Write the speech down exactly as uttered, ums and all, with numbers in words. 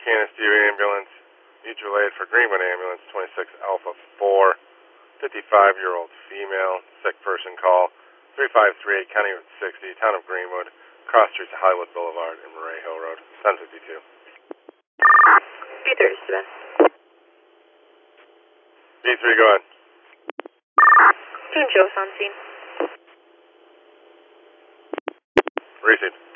Canisteo ambulance, mutual aid for Greenwood ambulance, twenty-six Alpha four, fifty-five-year-old female, sick person call, three five three eight County Route sixty, town of Greenwood, cross streets of Highwood Boulevard and Murray Hill Road, ten fifty-two. B three, Smith. B three, go ahead. Team Joe's on scene. Received.